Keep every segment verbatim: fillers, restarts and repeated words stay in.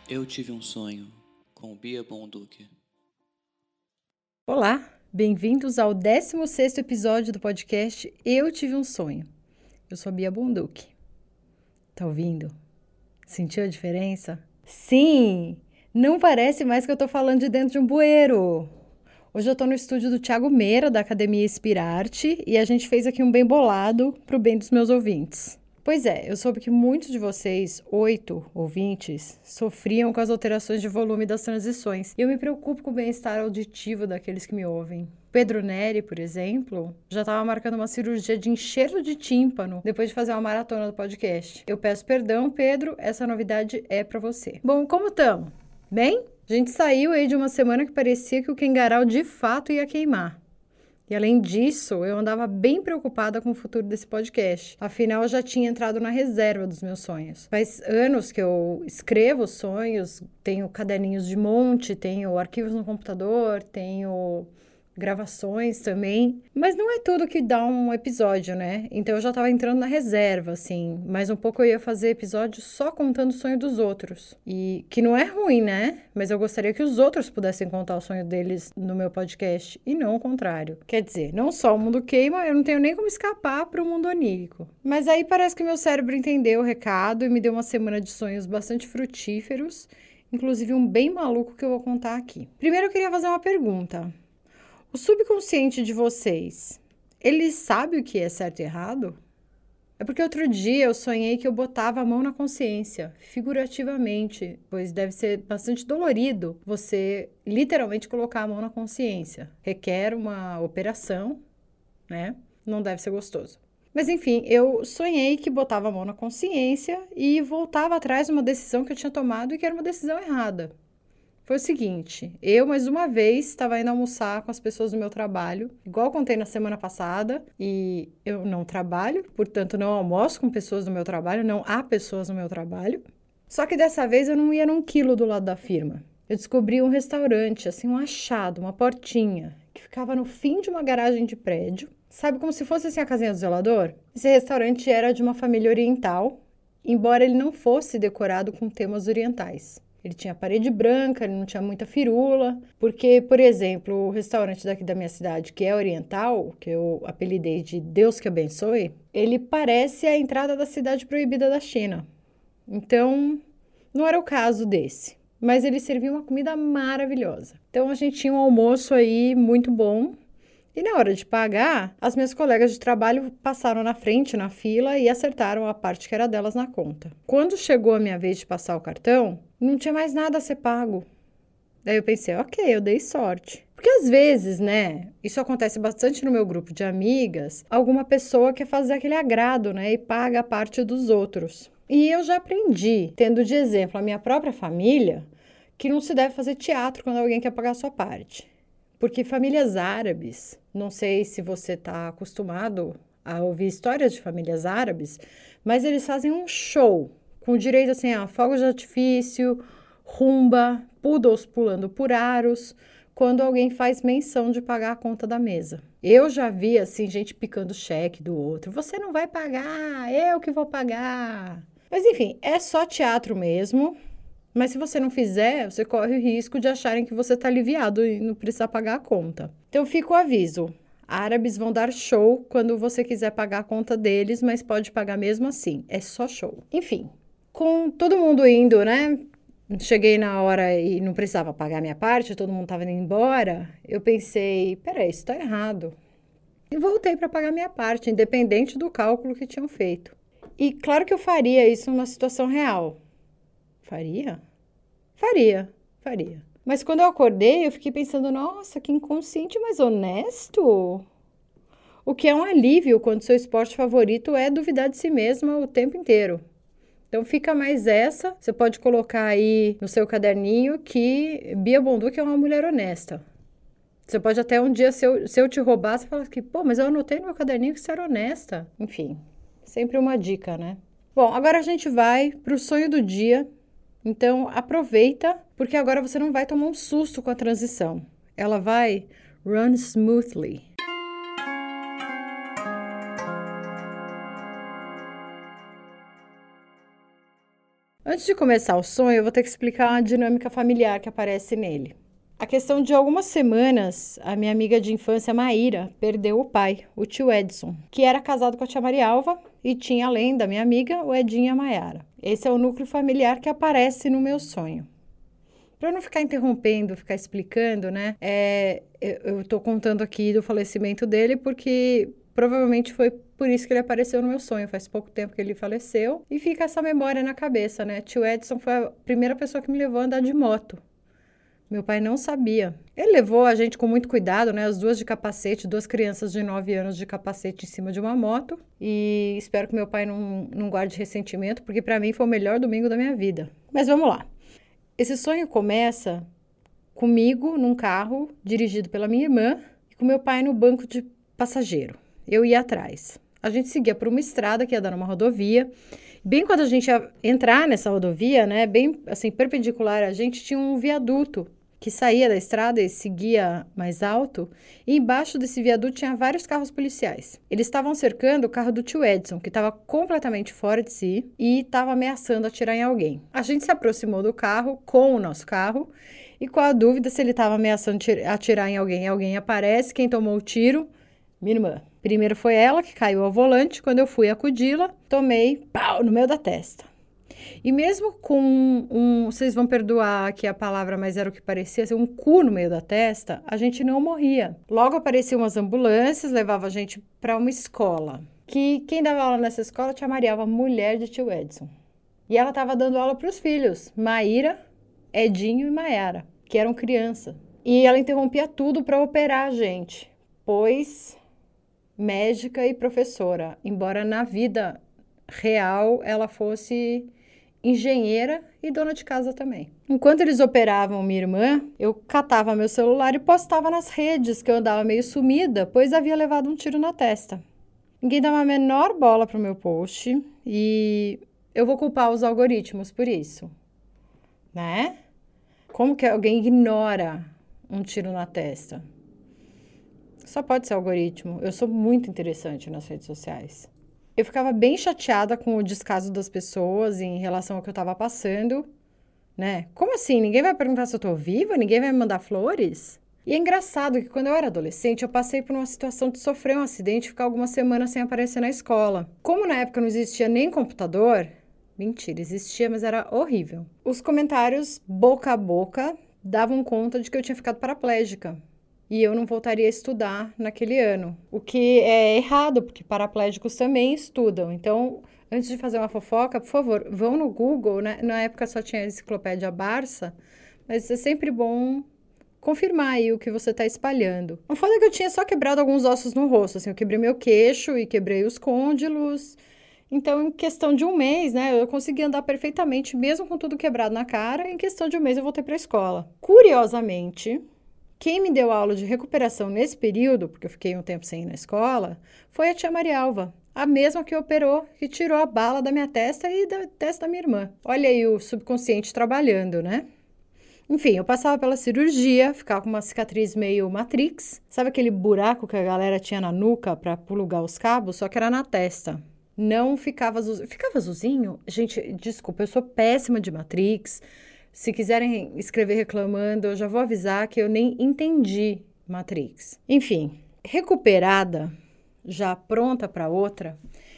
Eu tive um sonho com Bia Bonduque. Olá, bem-vindos ao décimo sexto episódio do podcast Eu Tive um Sonho. Eu sou a Bia Bonduque. Tá ouvindo? Sentiu a diferença? Sim! Não parece mais que eu tô falando de dentro de um bueiro. Hoje eu tô no estúdio do Thiago Meira, da Academia Inspirarte, e a gente fez aqui um bem bolado pro bem dos meus ouvintes. Pois é, eu soube que muitos de vocês, oito ouvintes, sofriam com as alterações de volume das transições. E eu me preocupo com o bem-estar auditivo daqueles que me ouvem. Pedro Neri, por exemplo, já estava marcando uma cirurgia de enxerto de tímpano depois de fazer uma maratona do podcast. Eu peço perdão, Pedro, essa novidade é para você. Bom, como estamos? Bem? A gente saiu aí de uma semana que parecia que o Kengarau de fato ia queimar. E além disso, eu andava bem preocupada com o futuro desse podcast. Afinal, eu já tinha entrado na reserva dos meus sonhos. Faz anos que eu escrevo sonhos, tenho caderninhos de monte, tenho arquivos no computador, tenho gravações também, mas não é tudo que dá um episódio, né? Então eu já tava entrando na reserva, assim, mas um pouco eu ia fazer episódio só contando o sonho dos outros, e que não é ruim, né? Mas eu gostaria que os outros pudessem contar o sonho deles no meu podcast, e não o contrário. Quer dizer, não só o mundo queima, eu não tenho nem como escapar pro mundo onírico. Mas aí parece que meu cérebro entendeu o recado e me deu uma semana de sonhos bastante frutíferos, inclusive um bem maluco que eu vou contar aqui. Primeiro eu queria fazer uma pergunta. O subconsciente de vocês, ele sabe o que é certo e errado? É porque outro dia eu sonhei que eu botava a mão na consciência, figurativamente, pois deve ser bastante dolorido você literalmente colocar a mão na consciência. Requer uma operação, né? Não deve ser gostoso. Mas enfim, eu sonhei que botava a mão na consciência e voltava atrás de uma decisão que eu tinha tomado e que era uma decisão errada. Foi o seguinte, eu mais uma vez estava indo almoçar com as pessoas do meu trabalho, igual contei na semana passada, e eu não trabalho, portanto não almoço com pessoas do meu trabalho, não há pessoas no meu trabalho. Só que dessa vez eu não ia num quilo do lado da firma. Eu descobri um restaurante, assim, um achado, uma portinha, que ficava no fim de uma garagem de prédio. Sabe, como se fosse assim a casinha do zelador? Esse restaurante era de uma família oriental, embora ele não fosse decorado com temas orientais. Ele tinha parede branca, ele não tinha muita firula, porque, por exemplo, o restaurante daqui da minha cidade, que é oriental, que eu apelidei de Deus que abençoe, ele parece a entrada da cidade proibida da China. Então, não era o caso desse, mas ele servia uma comida maravilhosa. Então, a gente tinha um almoço aí muito bom. E na hora de pagar, as minhas colegas de trabalho passaram na frente, na fila, e acertaram a parte que era delas na conta. Quando chegou a minha vez de passar o cartão, não tinha mais nada a ser pago. Daí eu pensei, ok, eu dei sorte. Porque às vezes, né, isso acontece bastante no meu grupo de amigas, alguma pessoa quer fazer aquele agrado, né, e paga a parte dos outros. E eu já aprendi, tendo de exemplo a minha própria família, que não se deve fazer teatro quando alguém quer pagar a sua parte. Porque famílias árabes, não sei se você está acostumado a ouvir histórias de famílias árabes, mas eles fazem um show com direito assim, a fogos de artifício, rumba, poodles pulando por aros, quando alguém faz menção de pagar a conta da mesa. Eu já vi assim gente picando cheque do outro. Você não vai pagar, eu que vou pagar. Mas enfim, é só teatro mesmo. Mas se você não fizer, você corre o risco de acharem que você está aliviado e não precisa pagar a conta. Então fica o aviso. Árabes vão dar show quando você quiser pagar a conta deles, mas pode pagar mesmo assim. É só show. Enfim, com todo mundo indo, né? Cheguei na hora e não precisava pagar a minha parte, todo mundo estava indo embora. Eu pensei, peraí, isso está errado. E voltei para pagar a minha parte, independente do cálculo que tinham feito. E claro que eu faria isso numa situação real. Faria? Faria, faria. Mas quando eu acordei, eu fiquei pensando, nossa, que inconsciente, mas honesto. O que é um alívio quando seu esporte favorito é duvidar de si mesma o tempo inteiro. Então fica mais essa, você pode colocar aí no seu caderninho que Bia Bonduque é uma mulher honesta. Você pode até um dia, se eu, se eu te roubar, você fala que, pô, mas eu anotei no meu caderninho que você era honesta. Enfim, sempre uma dica, né? Bom, agora a gente vai para o sonho do dia. Então, aproveita, porque agora você não vai tomar um susto com a transição. Ela vai run smoothly. Antes de começar o sonho, eu vou ter que explicar a dinâmica familiar que aparece nele. A questão de algumas semanas, a minha amiga de infância, Maíra, perdeu o pai, o tio Edson, que era casado com a tia Marialva e tinha, além da minha amiga, o Edinho e a Maiara. Esse é o núcleo familiar que aparece no meu sonho. Para não ficar interrompendo, ficar explicando, né? É, eu estou contando aqui do falecimento dele porque provavelmente foi por isso que ele apareceu no meu sonho. Faz pouco tempo que ele faleceu e fica essa memória na cabeça, né? Tio Edson foi a primeira pessoa que me levou a andar de moto. Meu pai não sabia. Ele levou a gente com muito cuidado, né? As duas de capacete, duas crianças de nove anos de capacete em cima de uma moto. E espero que meu pai não, não guarde ressentimento, porque para mim foi o melhor domingo da minha vida. Mas vamos lá. Esse sonho começa comigo num carro dirigido pela minha irmã e com meu pai no banco de passageiro. Eu ia atrás. A gente seguia por uma estrada que ia dar numa rodovia. Bem quando a gente ia entrar nessa rodovia, né, bem assim perpendicular a gente, tinha um viaduto que saía da estrada e seguia mais alto, e embaixo desse viaduto tinha vários carros policiais. Eles estavam cercando o carro do tio Edson, que estava completamente fora de si e estava ameaçando atirar em alguém. A gente se aproximou do carro com o nosso carro e com a dúvida se ele estava ameaçando atirar em alguém. Alguém aparece, quem tomou o tiro? Minha irmã. Primeiro foi ela que caiu ao volante. Quando eu fui acudi-la, tomei pau no meio da testa. E mesmo com um, vocês vão perdoar aqui a palavra, mas era o que parecia ser um cu no meio da testa, a gente não morria. Logo apareciam umas ambulâncias, levavam a gente para uma escola. Que quem dava aula nessa escola tinha a Marialva, mulher de tio Edson. E ela estava dando aula para os filhos, Maíra, Edinho e Maiara, que eram crianças. E ela interrompia tudo para operar a gente, pois médica e professora, embora na vida real ela fosse engenheira e dona de casa também. Enquanto eles operavam minha irmã, eu catava meu celular e postava nas redes que eu andava meio sumida, pois havia levado um tiro na testa. Ninguém dava a menor bola pro meu post e eu vou culpar os algoritmos por isso, né? Como que alguém ignora um tiro na testa? Só pode ser algoritmo. Eu sou muito interessante nas redes sociais. Eu ficava bem chateada com o descaso das pessoas em relação ao que eu estava passando, né? Como assim? Ninguém vai perguntar se eu tô viva? Ninguém vai me mandar flores? E é engraçado que quando eu era adolescente, eu passei por uma situação de sofrer um acidente e ficar algumas semanas sem aparecer na escola. Como na época não existia nem computador, mentira, existia, mas era horrível. Os comentários boca a boca davam conta de que eu tinha ficado paraplégica. E eu não voltaria a estudar naquele ano. O que é errado, porque paraplégicos também estudam. Então, antes de fazer uma fofoca, por favor, vão no Google, né? Na época só tinha a enciclopédia Barça, mas é sempre bom confirmar aí o que você está espalhando. O foda é que eu tinha só quebrado alguns ossos no rosto, assim, eu quebrei meu queixo e quebrei os côndilos. Então, em questão de um mês, né, eu consegui andar perfeitamente, mesmo com tudo quebrado na cara. Em questão de um mês, eu voltei para a escola. Curiosamente, quem me deu aula de recuperação nesse período, porque eu fiquei um tempo sem ir na escola, foi a tia Marialva, a mesma que operou, que tirou a bala da minha testa e da testa da minha irmã. Olha aí o subconsciente trabalhando, né? Enfim, eu passava pela cirurgia, ficava com uma cicatriz meio Matrix. Sabe aquele buraco que a galera tinha na nuca para plugar os cabos? Só que era na testa. Não ficava azulzinho. Ficava azulzinho? Gente, desculpa, eu sou péssima de Matrix. Se quiserem escrever reclamando, eu já vou avisar que eu nem entendi Matrix. Enfim, recuperada, já pronta para outra,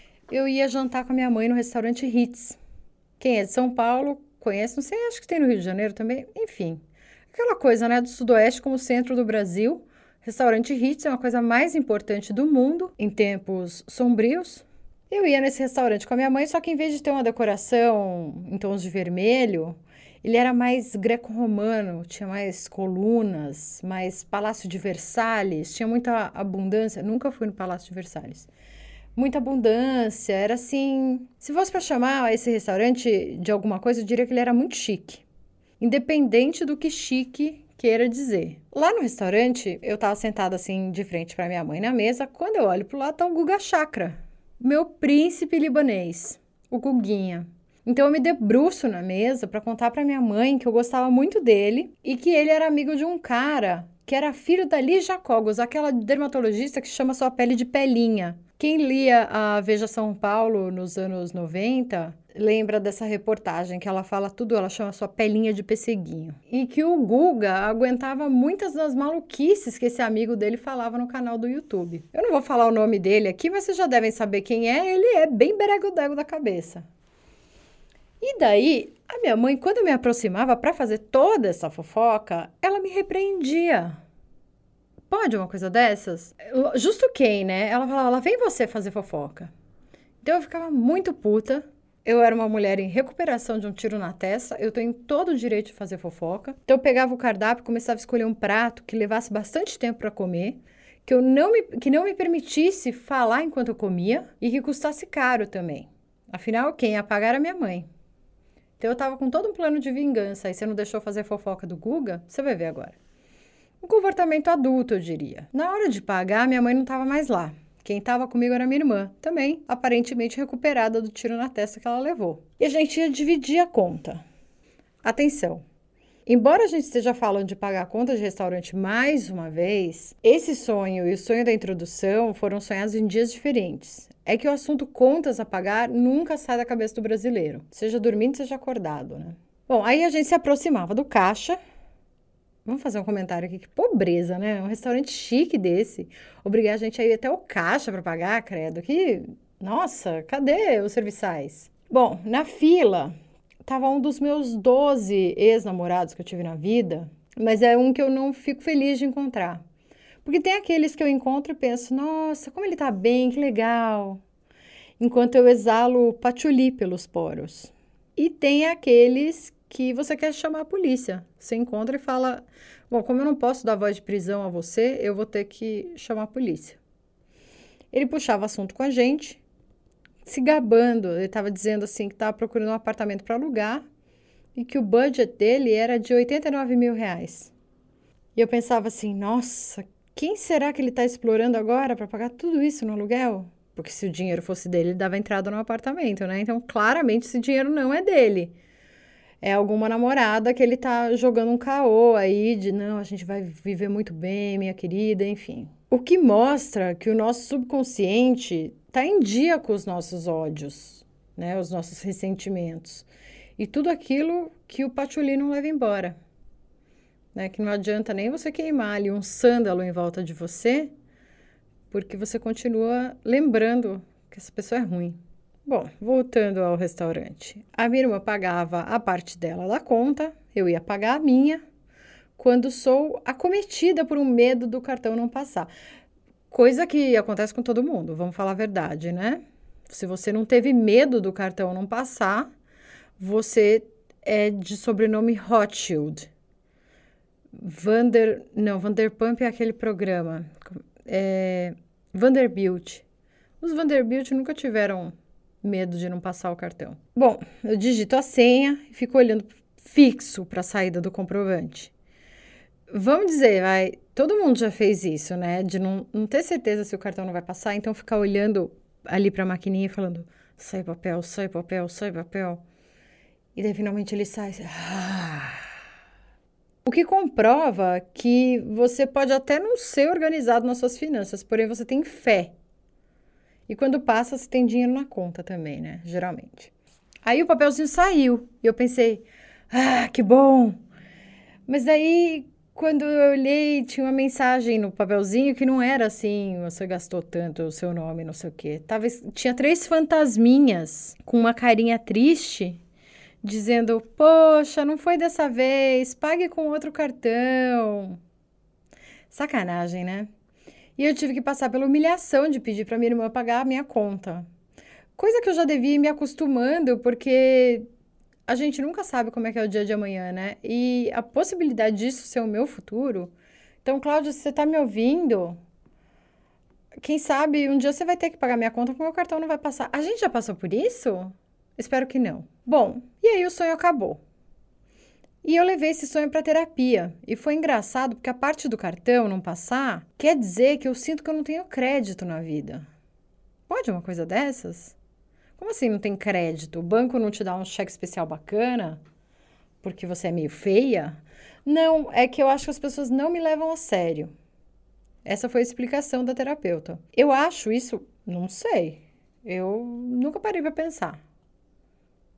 eu ia jantar com a minha mãe no restaurante Ritz. Quem é de São Paulo conhece, não sei, acho que tem no Rio de Janeiro também. Enfim, aquela coisa, né, do Sudoeste como centro do Brasil. Restaurante Ritz é uma coisa mais importante do mundo em tempos sombrios. Eu ia nesse restaurante com a minha mãe, só que em vez de ter uma decoração em tons de vermelho, ele era mais greco-romano, tinha mais colunas, mais Palácio de Versalhes, tinha muita abundância. Nunca fui no Palácio de Versalhes. Muita abundância, era assim... Se fosse para chamar esse restaurante de alguma coisa, eu diria que ele era muito chique. Independente do que chique queira dizer. Lá no restaurante, eu estava sentada assim de frente para minha mãe na mesa. Quando eu olho para o lado, tá o Guga Chakra, meu príncipe libanês, o Guguinha. Então, eu me debruço na mesa para contar para minha mãe que eu gostava muito dele e que ele era amigo de um cara que era filho da Lígia Cogos, aquela dermatologista que chama sua pele de pelinha. Quem lia a Veja São Paulo nos anos noventa lembra dessa reportagem que ela fala tudo, ela chama sua pelinha de pesseguinho. E que o Guga aguentava muitas das maluquices que esse amigo dele falava no canal do YouTube. Eu não vou falar o nome dele aqui, mas vocês já devem saber quem é. Ele é bem berego-dego da cabeça. E daí, a minha mãe, quando eu me aproximava para fazer toda essa fofoca, ela me repreendia. Pode uma coisa dessas? Justo quem, né? Ela falava, lá vem você fazer fofoca. Então eu ficava muito puta. Eu era uma mulher em recuperação de um tiro na testa. Eu tenho todo o direito de fazer fofoca. Então eu pegava o cardápio, começava a escolher um prato que levasse bastante tempo para comer, que, eu não me, que não me permitisse falar enquanto eu comia e que custasse caro também. Afinal, quem ia pagar era minha mãe. Então eu tava com todo um plano de vingança. Aí você não deixou fazer fofoca do Guga? Você vai ver agora. Um comportamento adulto, eu diria. Na hora de pagar, minha mãe não estava mais lá. Quem estava comigo era minha irmã, também aparentemente recuperada do tiro na testa que ela levou. E a gente ia dividir a conta. Atenção! Embora a gente esteja falando de pagar a conta de restaurante mais uma vez, esse sonho e o sonho da introdução foram sonhados em dias diferentes. É que o assunto contas a pagar nunca sai da cabeça do brasileiro, seja dormindo, seja acordado, né? Bom, aí a gente se aproximava do caixa. Vamos fazer um comentário aqui, que pobreza, né? Um restaurante chique desse, obrigar a gente a ir até o caixa para pagar, credo, que, nossa, cadê os serviçais? Bom, na fila, tava um dos meus doze ex-namorados que eu tive na vida, mas é um que eu não fico feliz de encontrar. Porque tem aqueles que eu encontro e penso, nossa, como ele tá bem, que legal, enquanto eu exalo patchouli pelos poros. E tem aqueles que você quer chamar a polícia. Você encontra e fala, bom, como eu não posso dar voz de prisão a você, eu vou ter que chamar a polícia. Ele puxava assunto com a gente, se gabando. Ele estava dizendo assim que estava procurando um apartamento para alugar e que o budget dele era de oitenta e nove mil reais. E eu pensava assim, nossa, quem será que ele está explorando agora para pagar tudo isso no aluguel? Porque se o dinheiro fosse dele, ele dava entrada no apartamento, né? Então, claramente, esse dinheiro não é dele. É alguma namorada que ele tá jogando um caô aí de, não, a gente vai viver muito bem, minha querida, enfim. O que mostra que o nosso subconsciente tá em dia com os nossos ódios, né, os nossos ressentimentos. E tudo aquilo que o patchouli não leva embora. Né, que não adianta nem você queimar ali um sândalo em volta de você, porque você continua lembrando que essa pessoa é ruim. Bom, voltando ao restaurante. A minha irmã pagava a parte dela da conta, eu ia pagar a minha, quando sou acometida por um medo do cartão não passar. Coisa que acontece com todo mundo, vamos falar a verdade, né? Se você não teve medo do cartão não passar, você é de sobrenome Rothschild. Vander, não, Vanderpump é aquele programa. É, Vanderbilt. Os Vanderbilt nunca tiveram medo de não passar o cartão. Bom, eu digito a senha e fico olhando fixo para a saída do comprovante. Vamos dizer, vai, todo mundo já fez isso, né? De não, não ter certeza se o cartão não vai passar, então ficar olhando ali para a maquininha e falando, sai papel, sai papel, sai papel. E daí finalmente ele sai. Ah. O que comprova que você pode até não ser organizado nas suas finanças, porém você tem fé. E quando passa, você tem dinheiro na conta também, né? Geralmente. Aí o papelzinho saiu. E eu pensei, ah, que bom! Mas daí, quando eu olhei, tinha uma mensagem no papelzinho que não era assim, você gastou tanto, o seu nome, não sei o quê. Tava, tinha três fantasminhas com uma carinha triste, dizendo, poxa, não foi dessa vez, pague com outro cartão. Sacanagem, né? E eu tive que passar pela humilhação de pedir para minha irmã pagar a minha conta. Coisa que eu já devia ir me acostumando, porque a gente nunca sabe como é que é o dia de amanhã, né? E a possibilidade disso ser o meu futuro... Então, Cláudia, se você está me ouvindo, quem sabe um dia você vai ter que pagar minha conta porque o meu cartão não vai passar. A gente já passou por isso? Espero que não. Bom, e aí o sonho acabou. E eu levei esse sonho para terapia. E foi engraçado porque a parte do cartão não passar quer dizer que eu sinto que eu não tenho crédito na vida. Pode uma coisa dessas? Como assim não tem crédito? O banco não te dá um cheque especial bacana porque você é meio feia? Não, é que eu acho que as pessoas não me levam a sério. Essa foi a explicação da terapeuta. Eu acho isso, não sei. Eu nunca parei para pensar.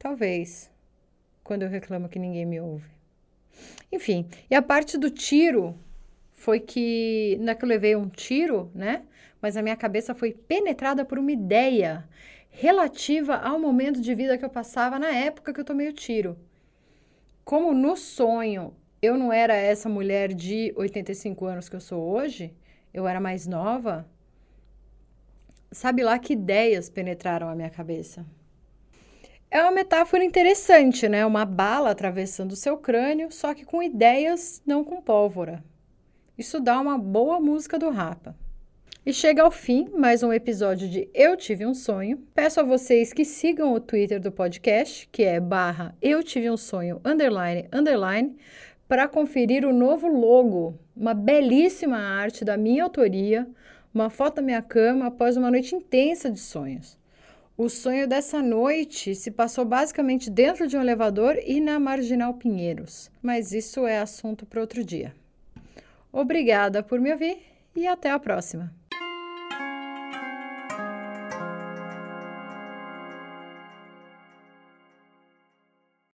Talvez. Quando eu reclamo que ninguém me ouve. Enfim, e a parte do tiro foi que, não é que eu levei um tiro, né? Mas a minha cabeça foi penetrada por uma ideia relativa ao momento de vida que eu passava na época que eu tomei o tiro. Como no sonho eu não era essa mulher de oitenta e cinco anos que eu sou hoje, eu era mais nova, sabe lá que ideias penetraram a minha cabeça? É uma metáfora interessante, né? Uma bala atravessando o seu crânio, só que com ideias, não com pólvora. Isso dá uma boa música do Rapa. E chega ao fim mais um episódio de Eu Tive um Sonho. Peço a vocês que sigam o Twitter do podcast, que é barra Eu Tive um Sonho, underline, underline, para conferir o novo logo, uma belíssima arte da minha autoria, uma foto da minha cama após uma noite intensa de sonhos. O sonho dessa noite se passou basicamente dentro de um elevador e na Marginal Pinheiros, mas isso é assunto para outro dia. Obrigada por me ouvir e até a próxima!